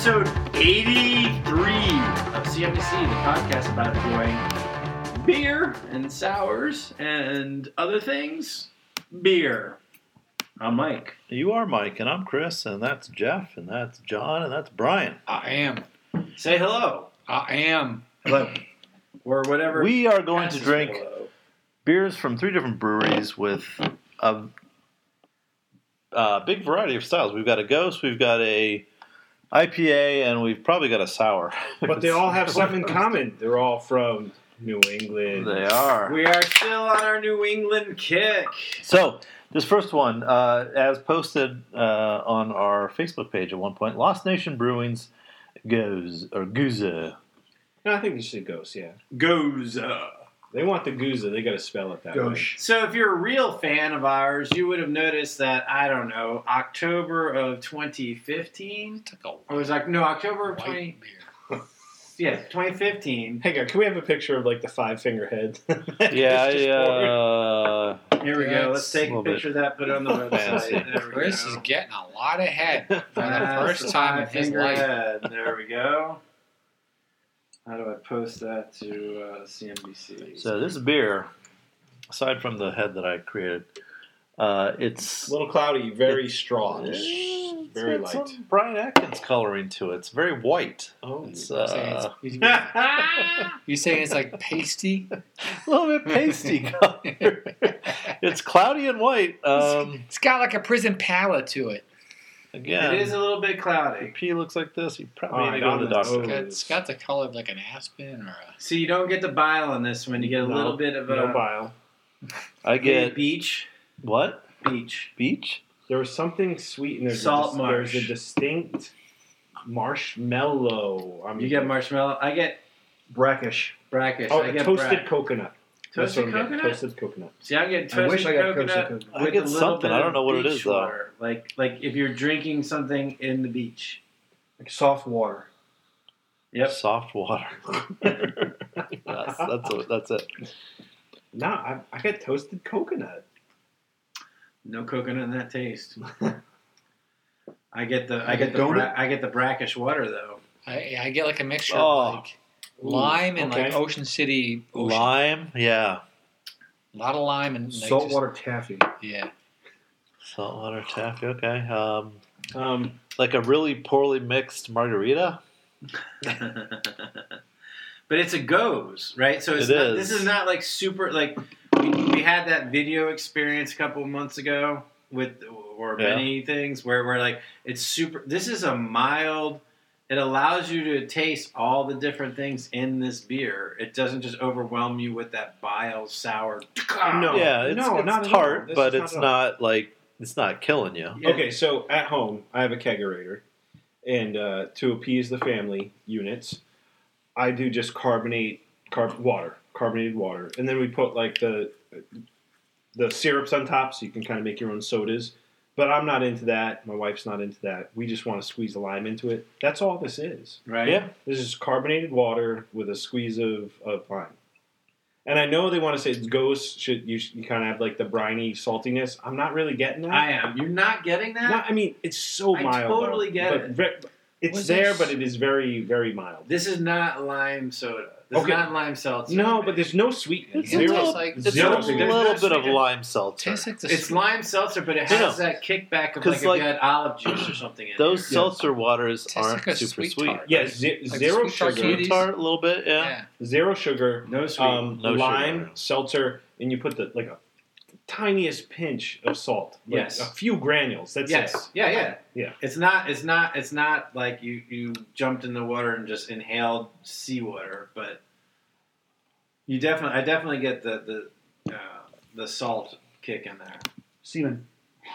episode 83 of CMDC, the podcast about enjoying beer and sours and other things. Beer. I'm Mike. You are Mike, and I'm Chris, and that's Jeff, and that's John, and that's Brian. I am. Say hello. I am. Hello. Or whatever. We are going to passes drink hello. beers from 3 different breweries with a big variety of styles. We've got a Ghost, we've got a IPA, and we've probably got a sour. But they all have something in common. They're all from New England. They are. We are still on our New England kick. So, this first one, as posted on our Facebook page at one point, Lost Nation Brewing's Goose. No, I think you should Ghost, yeah. Goes. They want the Goose. They got to spell it that way. So if you're a real fan of ours, you would have noticed that, I don't know, October of 2015? Or it was like, no, October of 2015. Hey, guys, can we have a picture of, like, the 5-finger head? Yeah, Here we go. Let's take a little bit picture of that, put it on the fancy. website. There we Chris go. is getting a lot ahead for the That's first the time in his 5-finger life. head. There we go. How do I post that to CNBC? So, this beer, aside from the head that I created, it's A little cloudy, very straw. It's Very got light. some Brian Atkins coloring to it. It's very white. Oh, It's You saying it's like pasty? a little bit pasty color. It's cloudy and white. It's got like a prison palette to it. Again, It is a little bit your cloudy. pee looks like this. You probably All need right, to go to the on doctor. the- It's got the color of like an aspen or a... So you don't get the bile on this one. You get a little bit of no a bile. I get beach. what? Beach. Beach? There was something sweet, and there's Salt there's a marsh. distinct marshmallow. I mean, You get marshmallow. I get Brackish. brackish. Oh, I get toasted coconut. That's Toasted what I'm getting, coconut? Toasted coconut. See, I get I toasted wish I got coconut toasted coconut. I with get a little something. bit I don't of know what it beach is, though. water. Like if you're drinking something in the beach. Like soft water. Yep. Soft water. That's it. No, I get toasted coconut. No coconut in that taste. I get the donut? brackish water though. I get like a mixture Oh. of like lime and like okay. Ocean City ocean. Lime? Yeah. A lot of lime and like Saltwater taffy. Yeah. Saltwater taffy. Okay. Um, Like a really poorly mixed margarita? But it's a goes, right? So it's It not, is. this is not like super like we had that video experience a couple of months ago with or Yeah. many things where like it's super. This is a mild. It allows you to taste all the different things in this beer. It doesn't just overwhelm you with that bile sour. No. Yeah, it's, no, it's not at tart, all. This but is not it's at all. not like it's not killing you. Yeah. Okay, so at home, I have a kegerator, and to appease the family units, I do just carbonated water, and then we put like the syrups on top, so you can kind of make your own sodas. But I'm not into that. My wife's not into that. We just want to squeeze the lime into it. That's all this is. Right? Yeah. This is carbonated water with a squeeze of lime. And I know they want to say Ghost you kind of have like the briny saltiness. I'm not really getting that. I am. You're not getting that? No, I mean, it's so I mild. totally though, get but it. It's Was there, this- but it is very, very mild. This is not lime soda. This Okay. is not lime seltzer. No, but there's no sweetness. It's It Zero. tastes like- It's a zero. There's little no bit of sweetness. lime seltzer. Tastes like the It's lime seltzer, but it No, has no. that kickback of 'Cause, like if like, you had olive juice or something in Those it. seltzer waters Tastes aren't like a super sweet sweet. tart. Yeah, Like zero the sweet sugar. tartines. Tart, a little bit, yeah. Yeah. Zero sugar. No sweet. No lime, sugar. seltzer, and you put the like a tiniest pinch of salt. Like Yes. a few granules. That's Yes. it. Yeah. Yeah. It's not like you jumped in the water and just inhaled seawater, but I definitely get the salt kick in there. Semen.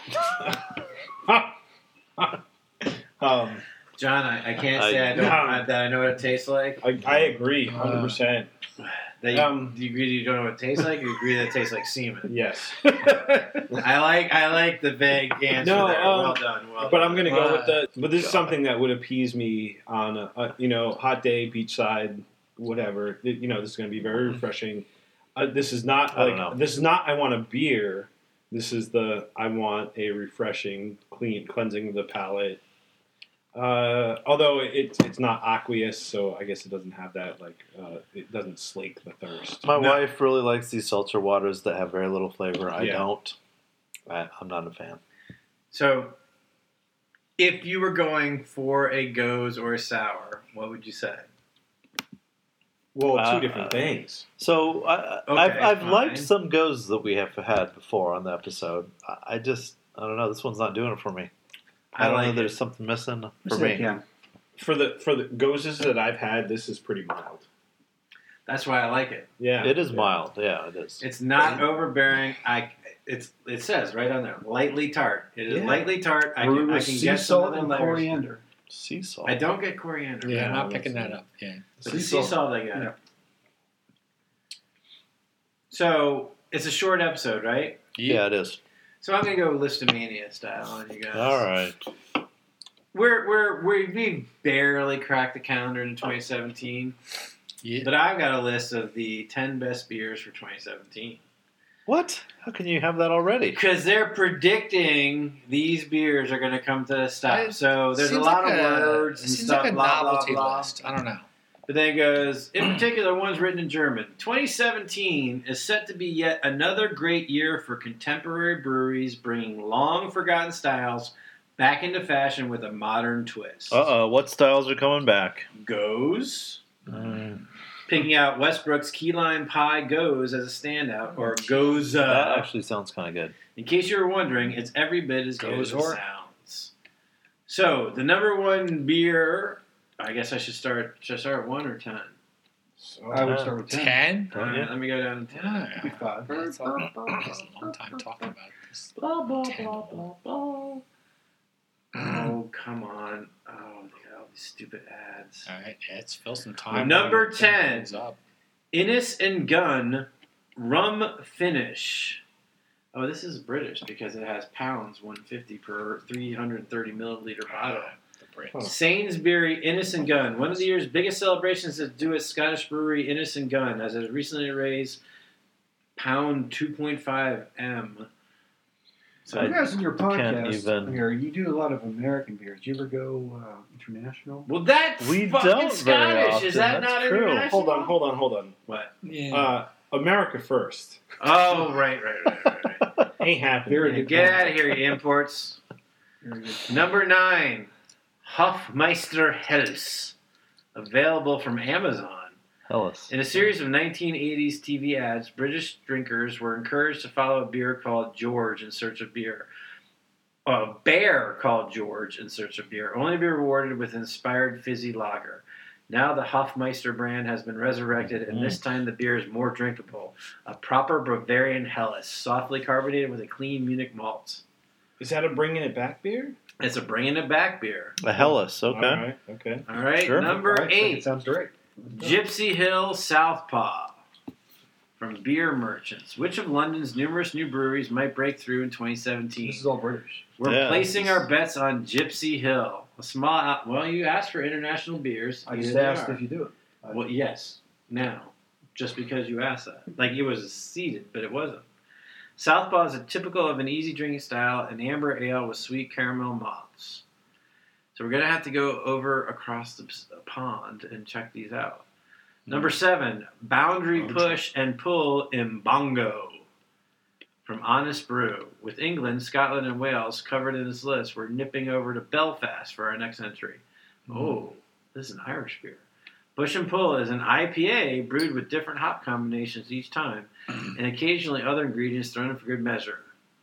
John, I can't say I- that I know what it tastes like. I agree, 100%. That do you agree you don't know what it tastes like? Or you agree that it tastes like semen? Yes. I like the vague answer No, there. Well done. But I'm gonna go with Wow. But this is something that would appease me on a hot day, beachside, whatever. This is gonna be very refreshing. This is not I don't know. This is not. I want a beer. This is I want a refreshing, cleansing of the palate. Although it's not aqueous, so I guess it doesn't have that it doesn't slake the thirst. My wife really likes these seltzer waters that have very little flavor. I Yeah. don't. I'm not a fan. So, if you were going for a goes or a sour, what would you say? Well, two different things. So Okay, I've fine. liked some goes that we have had before on the episode. I don't know. This one's not doing it for me. I don't know. like There's it. something missing for Say it me. again. For the gozes that I've had, this is pretty mild. That's why I like it. Yeah, It is yeah. mild. Yeah, it is. It's not overbearing. It says right on there, lightly tart. It is Yeah. lightly tart. I Brewed can with get sea some salt other and layers. coriander. Sea salt. I don't get coriander. Yeah, I'm No, not picking that's- that up. Yeah. But the sea salt I got. Yeah. So it's a short episode, right? Yeah, it is. So I'm gonna go Listomania style on you guys. All right. We barely cracked the calendar in 2017, Yeah. but I've got a list of the 10 best beers for 2017 What? How can you have that already? because they're predicting these beers are going to come to a stop. So there's a Seems lot like of words It and seems stuff. like a blah, blah, novelty blah. list. I don't know. But then it goes, in particular, one's written in German. 2017 is set to be yet another great year for contemporary breweries, bringing long forgotten styles back into fashion with a modern twist. What styles are coming back? Goes. Picking out Westbrook's Key Lime Pie Goes as a standout, or Goes. That actually sounds kind of good. In case you were wondering, it's every bit as good as it Goes-or. sounds. So, the number one beer, I guess I should start. Should I start at 1 or 10? I would start with 10. 10? All right, Yeah. let me go down to 10. Yeah. Be 5. That's all. That's a long time talking about this. Blah, blah, 10. blah, blah, blah. Oh, come on. Oh, they got all these stupid ads. All right, yeah, let's fill some time. Number It 10. goes up. Innis and Gunn Rum Finish. Oh, this is British because it has pounds, 150 per 330 milliliter bottle. The Brits. Sainsbury Innis and Gunn. One of the year's biggest celebrations is due at Scottish brewery Innis and Gunn, as it has recently raised pound 2.5 M. So You guys in your can't podcast even- here, you do a lot of American beers. Do you ever go international? well, that's We fucking don't very Scottish. Is that often, that's not true. international? Hold on. What? Yeah. America first. Oh, right. Ain't happening. Very good. Get out of here, you imports. Very good. Number 9, Hofmeister Helles, available from Amazon. Hellas. In a series of 1980s TV ads, British drinkers were encouraged to follow a beer called George in search of beer. A bear called George in search of beer, only to be rewarded with inspired fizzy lager. Now the Hofmeister brand has been resurrected, and this time the beer is more drinkable. A proper Bavarian Helles, softly carbonated with a clean Munich malt. Is that a bringing it back beer? It's a bringing it back beer. A Hellas, okay. All right. Okay. All right, Sure. number I think 8. It sounds great. Gypsy Hill Southpaw from Beer Merchants. Which of London's numerous new breweries might break through in 2017? This is all British. We're Yeah, placing this is- our bets on Gypsy Hill. A small. Well, you asked for international beers. I Here just they asked are. if you do it. Well, yes. Now, just because you asked that, like it was seeded, but it wasn't. Southpaw is a typical of an easy drinking style, an amber ale with sweet caramel malts. So we're gonna have to go over across the pond and check these out. Number 7, Boundary Push and Pull Imbongo from Honest Brew. With England, Scotland, and Wales covered in this list, we're nipping over to Belfast for our next entry. Oh, this is an Irish beer. Bush and Pull is an IPA brewed with different hop combinations each time, and occasionally other ingredients thrown in for good measure.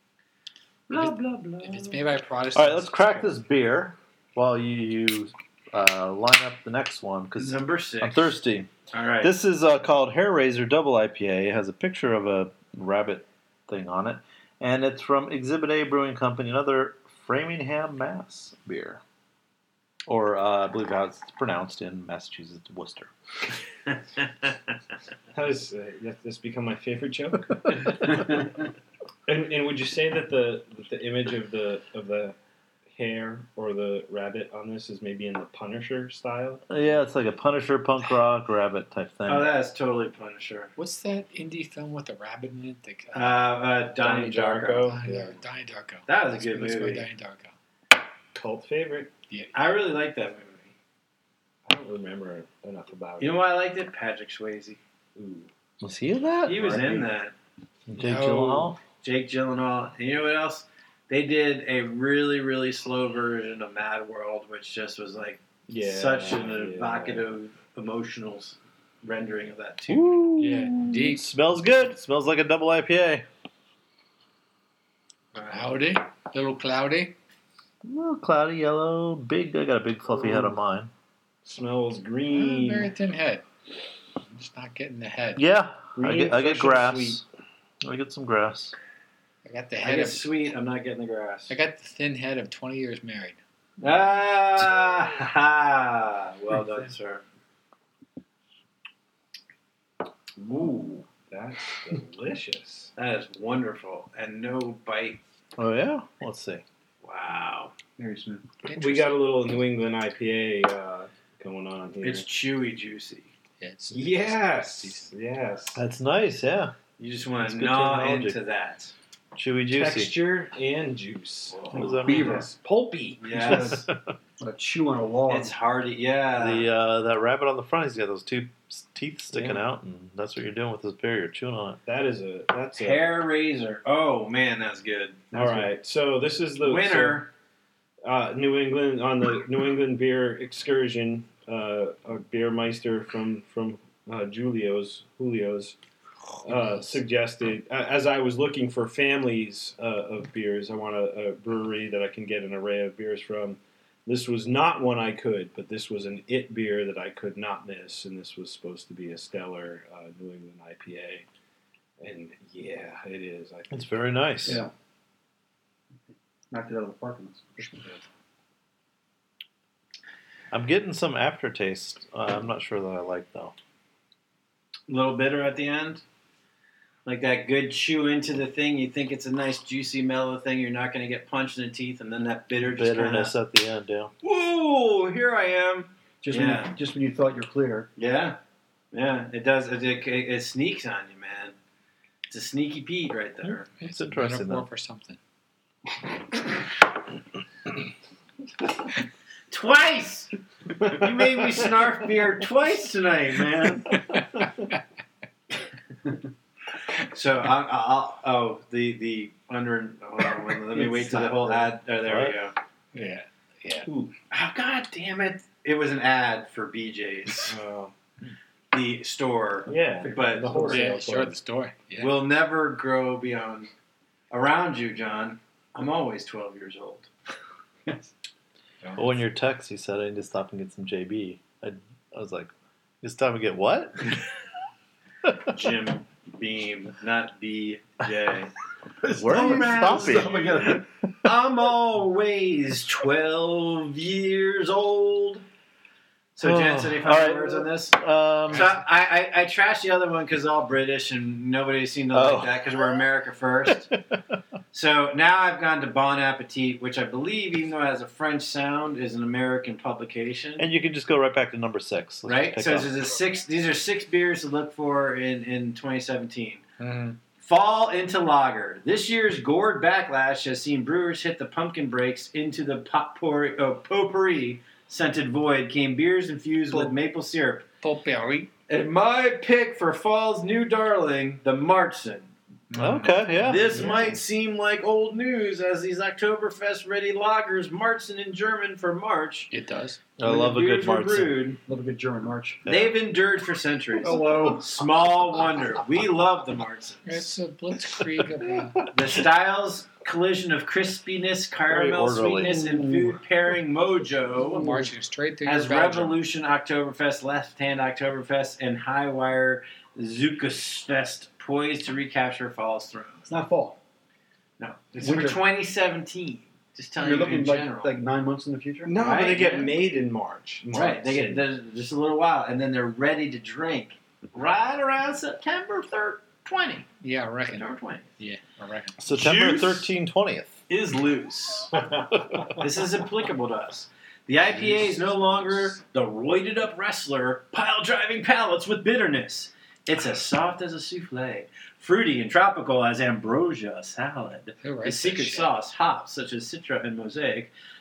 Blah, blah, blah. If it's made by Protestants. All right, let's crack this beer while you line up the next one because Number 6. I'm thirsty. All right. This is called Hair Razor Double IPA. It has a picture of a rabbit thing on it, and it's from Exhibit A Brewing Company, another Framingham, Mass beer. Or I believe how it's pronounced in Massachusetts, Worcester. How does this become my favorite joke? And would you say that the image of the hare or the rabbit on this is maybe in the Punisher style? Yeah, it's like a Punisher punk rock rabbit type thing. Oh, that is totally Punisher. What's that indie film with the rabbit in it? Donnie Darko. Donnie Darko. That was a good Let's go movie. Donnie Darko. Cult favorite. I really like that movie. I don't remember enough about You it. know why I liked it? Patrick Swayze. Ooh. Was he in that? He was Right. in that. Jake No. Gyllenhaal? Jake Gyllenhaal. And you know what else? They did a really, really slow version of Mad World, which just was like such an evocative, emotional rendering of that too. Ooh. Yeah, deep. Smells good. Smells like a double IPA. Cloudy, little cloudy. A little cloudy yellow, big. I got a big fluffy head on mine. Smells Very green. thin head. I'm just not getting the head. Yeah, Green, I get fresh and grass. sweet. I get some grass. I got the I head get of. sweet. I'm not getting the grass. I got the thin head of 20 years married. Ah, ha, ha. Well done, sir. Ooh, that's delicious. That is wonderful. And no bite. Oh yeah. Let's see. Wow. Very smooth. We got a little New England IPA going on here. It's chewy, juicy. It's yes. That's nice. Yeah. You just want That's to good gnaw technology. into that. Chewy, juicy. Texture and juice. What does that mean? Beaver. Pulpy. Yes. A chew on a log. It's hardy. Yeah. That rabbit on the front, he's got those two teeth sticking out, and that's what you're doing with this beer. You're chewing on it. That's a Hair razor. Oh, man, that's good. All right. So this is the Winner. New England on the New England beer excursion. A beer meister from Julio's suggested, as I was looking for families of beers, I want a brewery that I can get an array of beers from. This was not one I could, but this was an it beer that I could not miss, and this was supposed to be a stellar New England IPA. And yeah, it is. I think It's very nice. Yeah. Knocked it out of the park. I'm getting some aftertaste. I'm not sure that I like though. A little bitter at the end. Like that good chew into the thing. You think it's a nice, juicy, mellow thing. You're not going to get punched in the teeth. And then that bitter just Bitterness at the end, yeah. whoa, here I am. Just Yeah. when you thought you're clear. Yeah. Yeah, it does. It sneaks on you, man. It's a sneaky Pete right there. It's interesting, metaphor though. for something. Twice! You made me snarf beer twice tonight, man. So I'll the under. Hold on, let me wait till the whole ad. Oh, there we go. Yeah. Oh, God damn it! It was an ad for BJ's, the store. yeah, But the wholesale Yeah, store. sure, the story. Yeah. will never grow beyond around you, John. I'm always 12 years old. But when your text, he said I need to stop and get some JB. I was like, it's time to get what? Jim Beam, not BJ. Where are you man, stopping? I'm always 12 years old. So, Jensen, any final All right. words on this? So I trashed the other one because it's all British and nobody seemed to like that because we're America first. So now I've gone to Bon Appetit, which I believe, even though it has a French sound, is an American publication. And you can just go right back to number 6. Let's Right? just So pick there's a six. These are 6 beers to look for in 2017. Mm-hmm. Fall into lager. This year's gourd backlash has seen brewers hit the pumpkin breaks into the potpourri scented void. Came beers infused with maple syrup. Potpourri. And my pick for fall's new darling, the Martzen. Okay, yeah. This might seem like old news as these Oktoberfest ready lagers, Martzen in German for March. It does. I when love the a good beers were Martzen. brewed, Love a good German march. Yeah. They've endured for centuries. Hello. Small wonder. We love the Martzens. It's a blitzkrieg of The style's collision of crispiness, caramel Very orderly. sweetness, and food pairing mojo marching straight through has your Belgium. Revolution Oktoberfest, Left Hand Oktoberfest, and High Wire Zuckersfest poised to recapture fall's throne. It's not fall. No, it's Winter. for 2017. Just telling You're you looking in general. like 9 months in the future. No, Right, but they get yeah. made in March. Right, they get there's just a little while, and then they're ready to drink right around September 3rd, 20. Yeah, I reckon. September 20 Yeah, I reckon. September Juice. 13, 20th. is loose. This is applicable to us. The IPA is no longer the roided up wrestler pile driving palates with bitterness. It's as soft as a souffle, fruity and tropical as ambrosia salad. Who The writes secret that shit? sauce, hops such as Citra and Mosaic,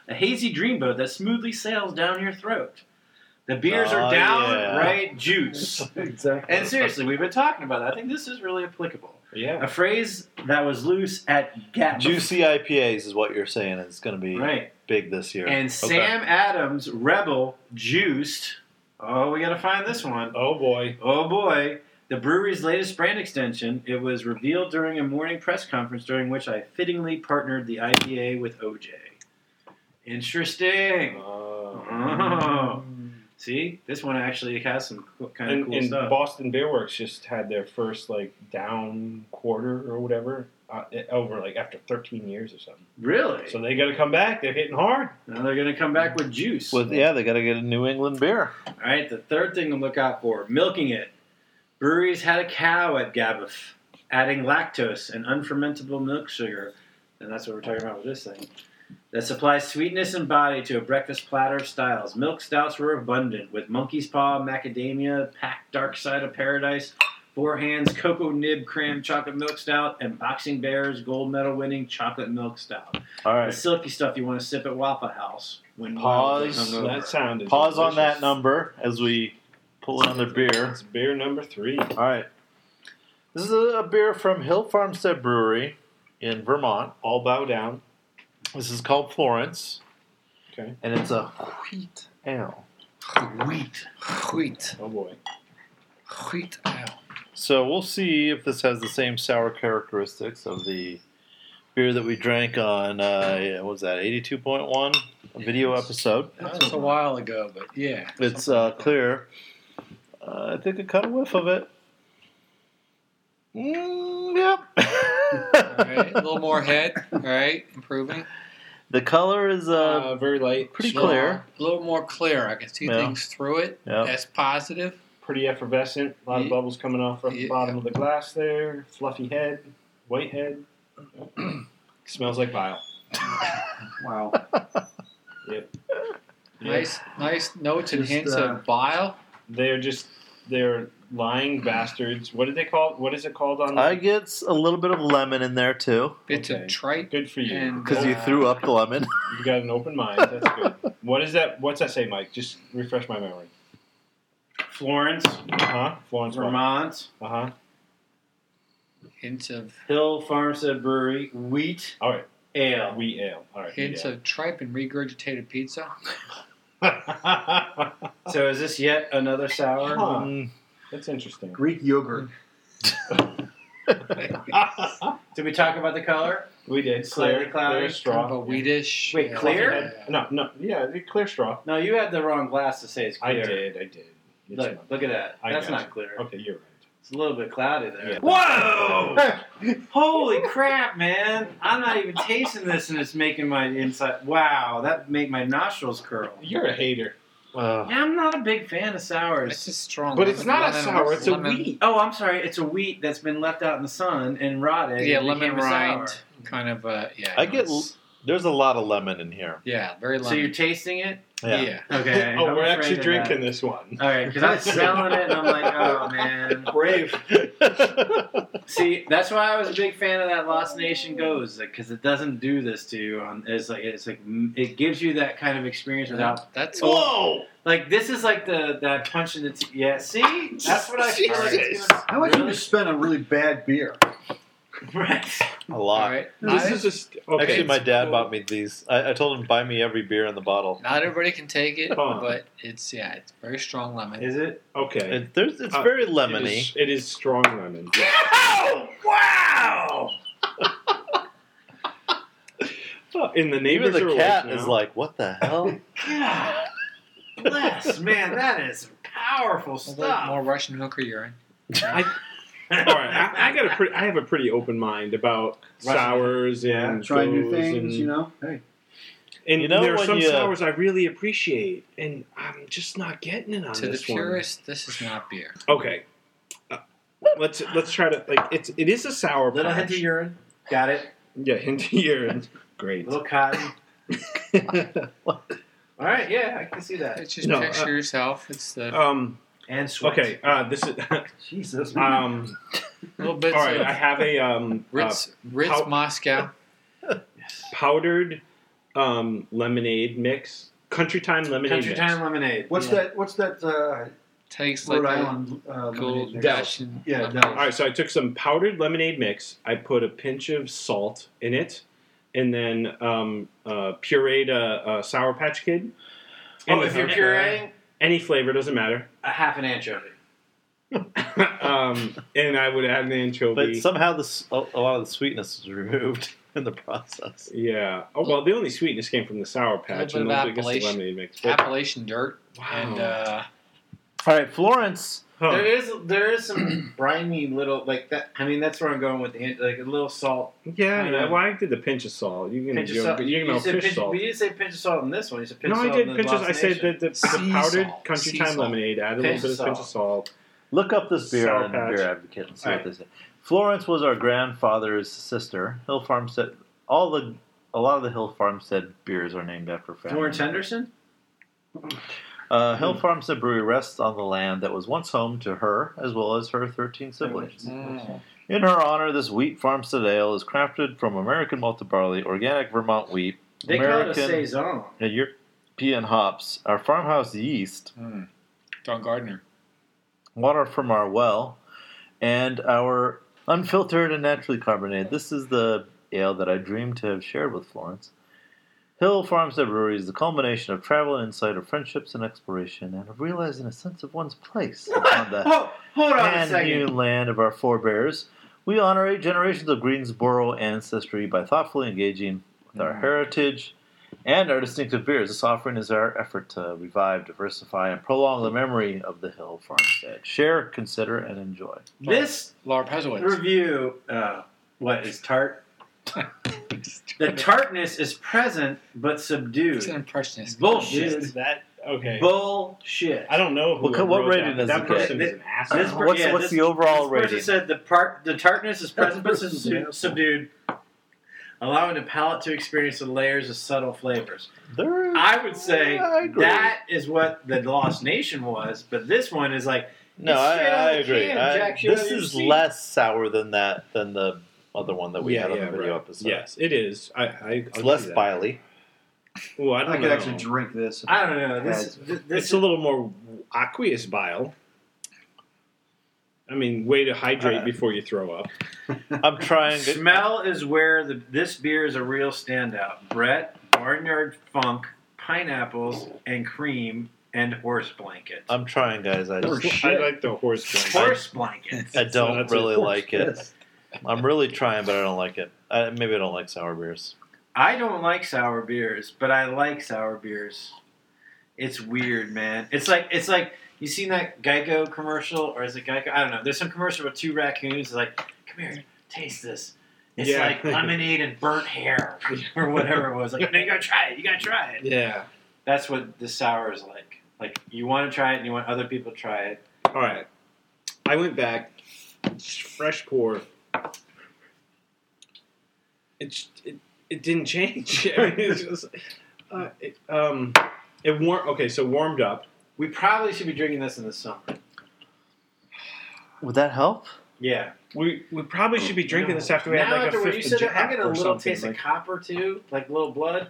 a hazy dreamboat that smoothly sails down your throat. The beers Oh, are yeah. downright juice. Exactly. And seriously, we've been talking about that. I think this is really applicable. Yeah. A phrase that was loose at Gap. Juicy IPAs is what you're saying is going to be Right. big this year. And Okay. Sam Adams, Rebel, Juiced. Oh, we got to find this one. Oh boy. Oh boy. The brewery's latest brand extension. It was revealed during a morning press conference during which I fittingly partnered the IPA with OJ. Interesting. Oh. See, this one actually has some kind of cool And stuff. Boston Beer Works just had their first like down quarter or whatever over like after 13 years or something. Really? So they got to come back. They're hitting hard. Now they're going to come back with juice. They got to get a New England beer. All right, the third thing to look out for, milking it. Breweries had a cow at Gaboth, adding lactose and unfermentable milk sugar, and that's what we're talking about with this thing, that supplies sweetness and body to a breakfast platter of styles. Milk stouts were abundant, with monkey's paw, macadamia, packed dark side of paradise, Four Hands, cocoa nib cram chocolate milk stout, and Boxing Bears gold medal winning chocolate milk stout. All The right. silky stuff you want to sip at Waffle House. When Pause. That sounded Pause on delicious. that number as we pull another beer. It's beer number 3. All right. This is a beer from Hill Farmstead Brewery in Vermont. All bow down. This is called Florence. Okay. And it's a wheat ale. Wheat. Wheat. Oh boy. Wheat ale. So we'll see if this has the same sour characteristics of the beer that we drank on, what was that, 82.1 video episode. That was a while ago, but yeah. It's clear. I think I cut a whiff of it. Yep. All right, a little more head. All right, improving. The color is Very light. pretty Little- clear. A little more clear. I can see Yeah. things through it. Yeah. That's positive. Pretty effervescent. A lot of Ye- bubbles coming off from the Yeah. bottom of the glass there. Fluffy head. White head. Smells like bile. Wow. Yep. Nice notes and Just, hints of bile. They're lying bastards. What did they call? What is it called on? I get a little bit of lemon in there too Bits Okay. of tripe. Good for you. And- because you threw up the lemon. You got an open mind. That's good. What is that? What's that say, Mike? Just refresh my memory. Florence, Florence, Vermont, Hints of Hill Farmstead Brewery, wheat All right. ale. Wheat ale. All right. hints of tripe and regurgitated pizza. So is this yet another sour? Huh. Mm, That's interesting. Greek yogurt. Did we talk about the color? We did. Slightly cloudy. Clear straw. Kind of a wheatish. Wait, clear? No. Yeah, the clear straw. No, you had the wrong glass to say it's I clear. did. It's Look, not- look at that. I That's got not clear. Okay, you're right. It's a little bit cloudy there. Yeah. Whoa! Holy crap, man! I'm not even tasting this, and it's making my inside. Wow, that make my nostrils curl. You're a hater. Yeah, I'm not a big fan of sours. It's a strong. But it's not a lemon- sour. It's a lemon- wheat. Oh, I'm sorry. It's a wheat that's been left out in the sun and rotted. Yeah, and lemon became a sour. rind. Kind of. Yeah. I get. it's- There's a lot of lemon in here. Yeah, very lemon. So you're tasting it? yeah. Okay. Oh, I'm we're afraid actually of drinking that. this one. All right, because I'm smelling it and I'm like, oh man. Brave. See, that's why I was a big fan of that Lost Nation Goes, because it doesn't do this to you. It's like it gives you that kind of experience without. That's Whoa! Like this is like that punch in the yeah. See, that's what I feel like. It's Jesus. gonna, How much did you spend on really bad beer? right. A all lot. right. This is just okay. Actually, my dad cool. bought me these. I told him buy me every beer in the bottle. Not everybody can take it, Huh. but it's very strong lemon. Is it? Okay. It's very lemony. It is strong lemon. Oh wow! Oh, and the Even neighbors the are cat awake is now. like, "What the hell?" God bless, man. That is A powerful little stuff. more Russian milk or urine. All right, I have a pretty open mind about Russian. sours and Try new goes things, and, you know. Hey, And You know there are when some you- sours I really appreciate, and I'm just not getting it on To the this one. purist, this is not beer. Okay, let's try to like it is a sour Little patch. hint of urine. Got it. Yeah, hint of urine. Great. Little cotton. All right. Yeah, I can see that. It's just No, picture yourself. It's the And sweat. Okay. This is Jesus. little bits all right. of I have a Ritz how- Moscow. powdered lemonade mix. Country Time lemonade Country mix. Time lemonade. What's Yeah. that? What's that? Tastes Rhode like Island cool lemonade mix? dashing. Yeah, lemon. Dells. All right, so I took some powdered lemonade mix. I put a pinch of salt in it, and then pureed a Sour Patch Kid. Oh, if you're pureeing, Any flavor, doesn't matter. a half an anchovy. And I would add an anchovy. But somehow a lot of the sweetness is removed in the process. Yeah. Oh, well, the only sweetness came from the Sour Patch A and little the bit of Appalachian- lemonade mix. But, Appalachian dirt. wow. And All right, Florence. Huh. There is some briny little like that. I mean, that's where I'm going with the hint, like a little salt. Yeah, kinda- well, I did the pinch of salt. You can Pinch of do salt. you know said fish pinch, salt. but you didn't say pinch of salt in this one. You said pinch No, of I salt did in pinch the of. I said the Sea powdered salt. Country Sea Time salt. lemonade. Add a Pinch little bit of pinch of salt. Look up this beer Sour on the Patch. Beer Advocate and see All what right. they say. Florence was our grandfather's sister. Hill Farmstead. A lot of the Hill Farmstead beers are named after family. Florence Henderson. Hill Farmstead Brewery rests on the land that was once home to her, as well as her 13 siblings. In her honor, this wheat farmstead ale is crafted from American malted barley, organic Vermont wheat, They call it a American saison. and European hops, our farmhouse yeast, Don Gardner. water from our well, and our unfiltered and naturally carbonated. This is the ale that I dreamed to have shared with Florence. Hill Farmstead Brewery is the culmination of travel and insight, of friendships and exploration, and of realizing a sense of one's place upon the Hold on a hand-hewn second. land of our forebears. We honor 8 generations of Greensboro ancestry by thoughtfully engaging with our heritage and our distinctive beers. This offering is our effort to revive, diversify, and prolong the memory of the Hill Farmstead. Share, consider, and enjoy. This Laura Pezowitz. review, what is tart? The tartness is present but It's subdued. an impressionist. Bullshit. That okay? Bullshit. I don't know who What wrote rating that. does That it get? person is an asshole. This per- What's this- the overall this person rating? said the tartness is present but subdued, allowing the palate to experience the layers of subtle flavors. I would say I agree. that is what the Lost Nation was, but this one is like No, it's straight out I of the agree. can, Jack, straight out This of your is seat. less sour than the other one that we had on the video right. episode. Yes, it is. It's less biley. Well, I I don't could know. actually drink this. I don't know. This It's a little more aqueous bile. I mean, way to hydrate before you throw up. I'm trying. smell is where this beer is a real standout. Brett, Barnyard Funk, pineapples, and cream, and horse blankets. I'm trying, guys. I I like the horse blanket. Horse blankets. I don't that's really a- like it. I'm really trying, but I don't like it. Maybe I don't like sour beers. I don't like sour beers, but I like sour beers. It's weird, man. It's like you seen that Geico commercial, or is it Geico? I don't know. There's some commercial with 2 raccoons. It's like, come here, taste this. It's Yeah. like lemonade and burnt hair, or whatever it was. Like, no, you gotta try it. You gotta try it. Yeah. That's what the sour is like. Like, you want to try it, and you want other people to try it. All right. I went back, fresh pour. It didn't change. I mean, it's just, it warmed up. We probably should be drinking this in the summer. Would that help? Yeah. We probably should be drinking this after we now had like after a what you fifth said, of I'm Jack getting a or little something. taste of Like, copper too, like little blood.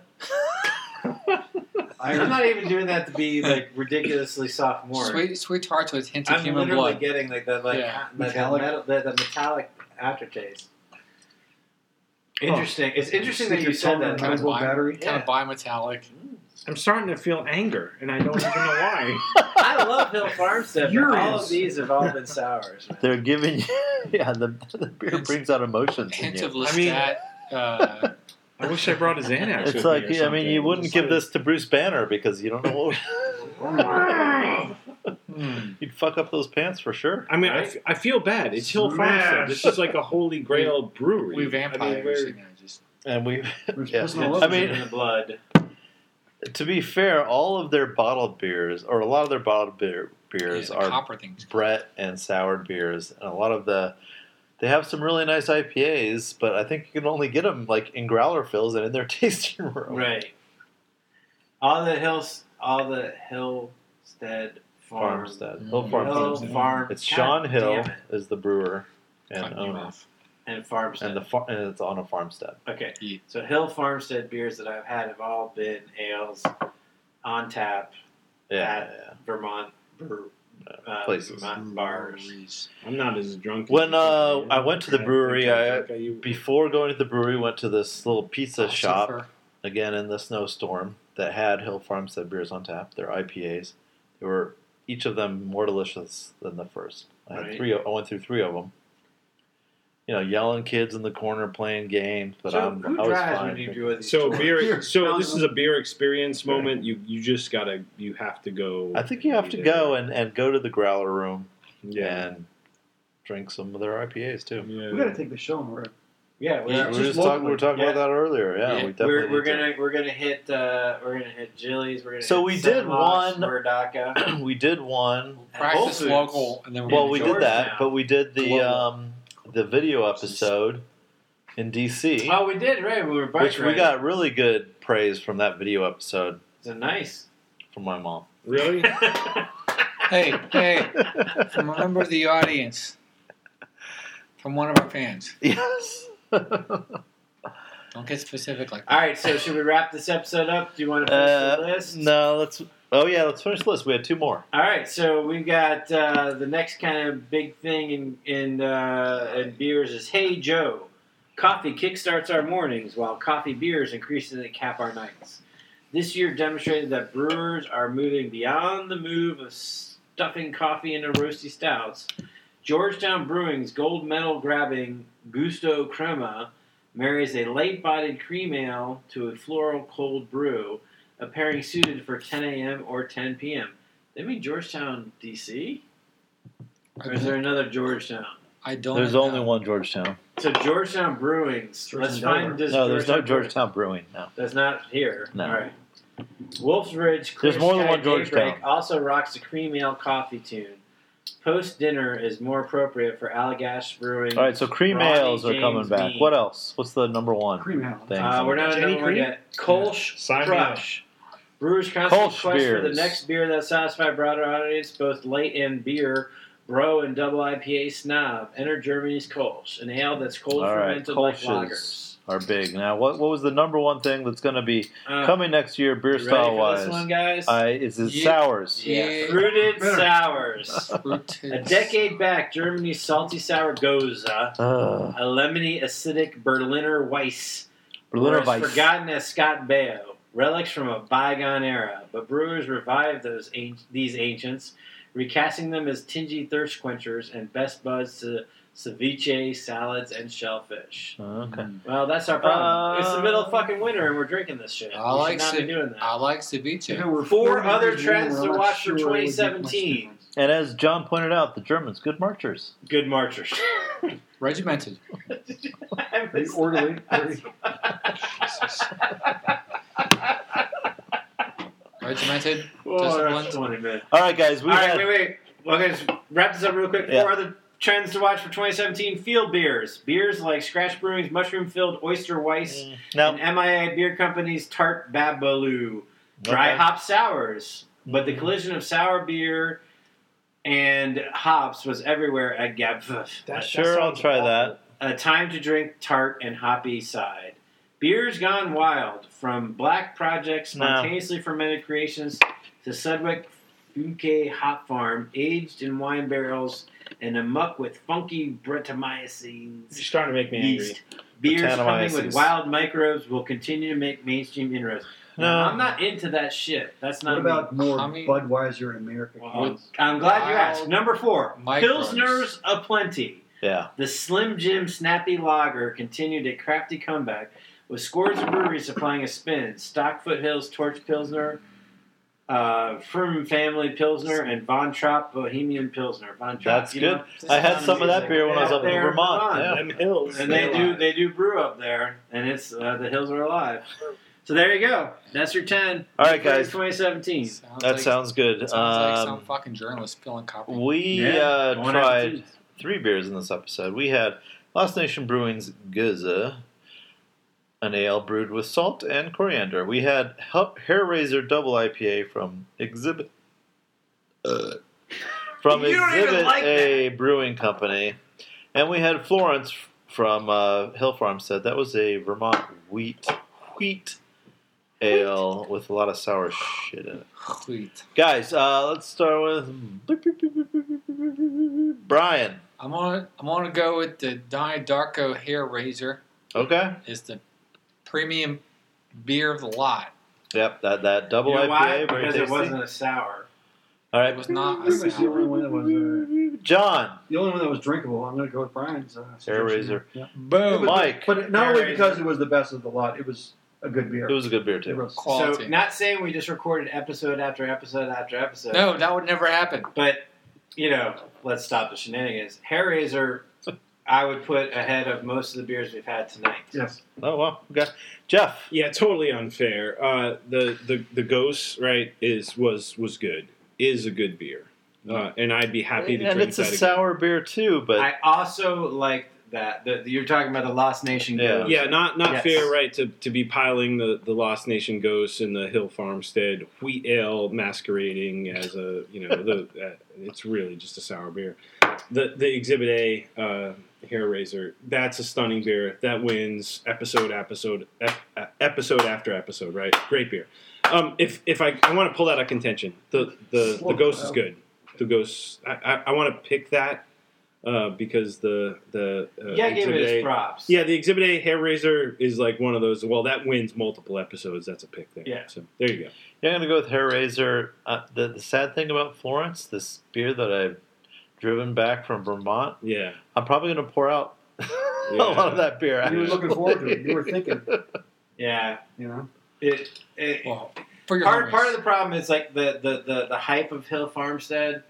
I'm not even doing that to be like ridiculously sophomore. Sweet tarts with hints of I'm human literally blood. getting like that, like Yeah. the metallic aftertaste. Interesting. It's interesting that you said that. Kind of Double battery. Kind of bimetallic. I'm starting to feel anger, and I don't even know why. I love Hill Farmstead, but all of Furious. these have all been sours. Man. They're giving you. Yeah, the beer brings out emotions in Hint you. of I mean- Lestat. I wish I brought a Xanax. It's with like, me or I mean, you something. wouldn't Just give like- this to Bruce Banner because you don't know what. You'd fuck up those pants for sure. I mean, I feel bad. It's Hill Farmstead. This is like a holy grail brewery. We I mean, vampires. we're- You know, just And we, We're yeah. supposed to love I it. mean, in the blood. to be fair, all of their bottled beers, or a lot of their bottled beers, the are copper things. Brett and soured beers, and a lot of they have some really nice IPAs, but I think you can only get them like in growler fills and in their tasting room. Right. All the Hillstead Farms. Farmstead. Mm. Hill Hill Farmstead. Farm. It's God Sean Hill damn it. is the brewer and Cutting you owner. off. And Farmstead. and it's on a farmstead. Okay. Yeah. So Hill Farmstead beers that I've had have all been ales on tap Yeah. Vermont Places. Vermont bars. I'm not as drunk. When as I went to the brewery, before going to the brewery, went to this little pizza shop again in the snowstorm that had Hill Farmstead beers on tap. They're IPAs. They were each of them more delicious than the first. I had Right. I went through 3 of them. Yelling kids in the corner playing games, but So I who was drives fine. when you do it? So Beer. So this is a beer experience moment. You have to go. I think you have to go and go to the growler room Yeah. and drink some of their IPAs too. Yeah. We got to take the show on the road. Yeah, We we're, were talking Yeah. about that earlier. Yeah, Yeah. we definitely we're need to. gonna hit Jilly's. We're gonna So hit we did Senlock's, one- Murdocha. We did one. Practice Whole Foods. local, and then we're Well, gonna we go- did that, Georgetown. but we did Global. the video episode in DC, Oh, we did right. We were bike which we riding. got really good praise from that video episode It's a nice. from my mom. Really? Hey, from a member of the audience, from one of our fans. Yes. Don't get specific like All that. right, so should we wrap this episode up? Do you want to finish the list? No, let's. Oh yeah, let's finish the list. We had 2 more. All right, so we've got the next kind of big thing in beers is Hey Joe. Coffee kickstarts our mornings, while coffee beers increasingly cap our nights. This year demonstrated that brewers are moving beyond the move of stuffing coffee into roasty stouts. Georgetown Brewing's gold medal grabbing Gusto Crema marries a light-bodied cream ale to a floral cold brew, a pairing suited for 10 a.m. or 10 p.m. They mean Georgetown, D.C.? Or is there another Georgetown? I don't. There's only one Georgetown. So Georgetown Brewings. Let's find this. No, there's no Brewing. Georgetown Brewing. No. That's not here. No. All right. Wolf's Ridge. There's more than Sky one Georgetown. Daybreak also rocks a cream ale coffee tune. Post dinner is more appropriate for Allagash Brewing. All right, so cream Ronnie ales are James coming back. Bean. What else? What's the number one Cream ale. thing? We're not on Jenny number one Cream? yet. Kolsch Sign me Crush. Brewers constantly Kolsch quest for the beers. next beer that satisfies broader audience, both light and beer, bro, and double IPA snob. Enter Germany's Kolsch, an ale that's cold All right, fermented like Kolsch's lagers. are big. Now, what was the number one thing that's going to be Uh, coming next year, beer you ready style for wise? this one, guys? Is it Yeah. sours? Yeah. Fruited Better. sours. Fruited. A decade back, Germany's salty sour Goza, Ugh. a lemony acidic Berliner Weiss, Berliner were as Weiss. forgotten as Scott Baio, relics from a bygone era. But brewers revived these ancients, recasting them as tingy thirst quenchers and best buds to ceviche, salads, and shellfish. Okay. Well, that's our problem. It's the middle of fucking winter and we're drinking this shit. I We like should not be doing that. I like If it ceviche. were 4 40 other degrees trends warmer, to I'm watch not for sure it would make much 2017. difference. And as John pointed out, the Germans, good marchers. Good marchers. Regimented. Very orderly. Very, Regimented. Whoa, that's Disciplined. 20 minutes. All right, guys. All right, wait. Okay, just wrap this up real quick. Yeah. 4 other trends to watch for 2017: field beers. Beers like Scratch Brewing's mushroom-filled Oyster Weiss Now, and MIA Beer Company's Tart Babalu. Dry Okay. hop sours. But the collision of sour beer and hops was everywhere at Gabf. Sure, I'll try that. A time to drink tart and hoppy side. Beers gone wild, from Black Project No. spontaneously fermented creations to Sudwick Funke Hop Farm, aged in wine barrels and amuck with funky Brettanomyces You're starting to make me angry. yeast. Beers coming with Brettanomyces. wild microbes will continue to make mainstream inroads. No. Now, I'm not into that shit. That's not what about more I mean- Budweiser and America? me. cans? I'm glad you asked. Wild Number 4, microbes. Pilsners aplenty. Yeah. The Slim Jim Snappy Lager continued a crafty comeback, with scores of breweries supplying a spin. Stock Foothills Torch Pilsner, Firm Family Pilsner, and Von Trapp Bohemian Pilsner. Von Trapp, That's good. I had some of that beer when I was up in There in Vermont. Vermont. Yeah. Them hills. And they do brew up there, and it's the hills are alive. So there you go. That's your 10. All right, guys. 2017. That sounds good. Sounds like some fucking journalist filling copy. We Don't have tried to. 3 beers in this episode. We had Lost Nation Brewing's Goza, an ale brewed with salt and coriander. We had Hair Razor Double IPA from Exhibit. You don't even like A Brewing Company, and we had Florence from Hill Farmstead. That was a Vermont wheat ale with a lot of sour shit in it. Sweet. Guys, let's start with Brian. I'm gonna go with the Donnie Darko Hair Razor. Okay. It's the premium beer of the lot. Yep, that double You know IPA, why? very Because tasty. it wasn't a sour. All right, It was not a Pretty much the sour. only one that was John. the only one that was drinkable. I'm going to go with Brian's. Hair suggestion. Razor. Yeah. Boom. Mike. But not Hair only because Razor. it was the best of the lot, it was a good beer. It was a good beer It too. was. Quality. So, not saying we just recorded episode after episode after episode. No, that would never happen. But, let's stop the shenanigans. Hair Razor, I would put ahead of most of the beers we've had tonight. Yes. Oh well, okay. Jeff. Yeah, totally unfair. The Ghost, right, was good. Is a good beer. And I'd be happy to And drink it's a that again. sour beer too, but I also liked that. You're talking about the Lost Nation Yeah. Ghost. Yeah, not Yes. fair, right, to be piling the Lost Nation Ghosts and the Hill Farmstead wheat ale masquerading as a, it's really just a sour beer. The Exhibit A Hair Razor, that's a stunning beer. That wins episode after episode, right? Great beer. If I want to pull that out of contention, the Ghost is good. The Ghost, I want to pick that. Because the Yeah, give Exhibit it A, its props. yeah, the Exhibit A Hair Razor is like one of those. Well, that wins multiple episodes. That's a pick there. Yeah. So there you go. yeah, I'm gonna go with Hair Razor. The sad thing about Florence, this beer that I've driven back from Vermont, Yeah. I'm probably gonna pour out a lot of that beer. You were Actually. looking forward to it. You were thinking, Yeah. you know. It Well, for your part homies. of the problem is like the hype of Hill Farmstead,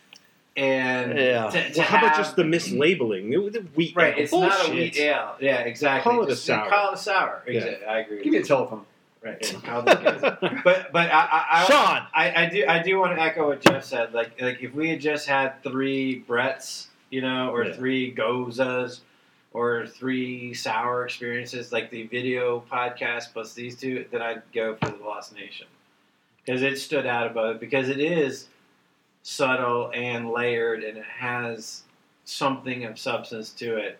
and Yeah. to Well, how about have- just the mislabeling? The wheat. right? ale. It's not a Bullshit. wheat ale. Yeah, exactly. Call it a Just sour. Call it a sour. Yeah. Exactly. I agree. Give me a telephone. Right. I'll look at it. But Sean. I do want to echo what Jeff said. Like if we had just had 3 Bretts, or Yeah. 3 Gozas, or 3 sour experiences, like the video podcast plus these 2, then I'd go for the Lost Nation because it stood out above it because it is subtle and layered and it has something of substance to it.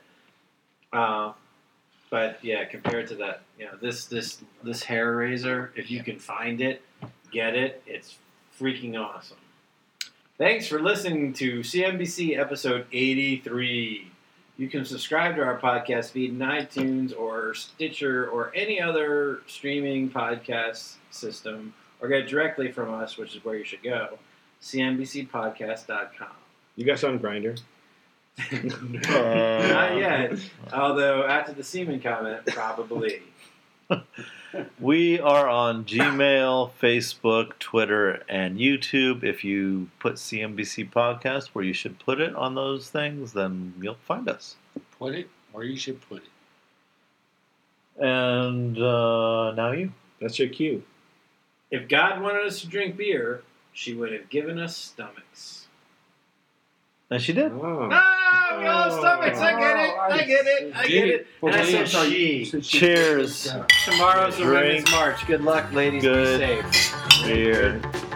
But yeah, compared to that, this Hair Razor, if you can find it, get it. It's freaking awesome. Thanks for listening to CNBC episode 83. You can subscribe to our podcast feed in iTunes or Stitcher or any other streaming podcast system or get directly from us, which is where you should go, cnbcpodcast.com. You guys on Grindr? Not yet, although after the semen comment, probably. We are on Gmail, Facebook, Twitter, and YouTube. If you put CNBC Podcast where you should put it on those things, then you'll find us. Put it where you should put it. And now you. That's your cue. If God wanted us to drink beer, she would have given us stomachs. And she did. Oh. Ah, we all have stomachs. I get it. I get it. And I said Well, she. Cheers. Tomorrow's the Drink. Women's March. Good luck, ladies. Good. Be safe. Beer.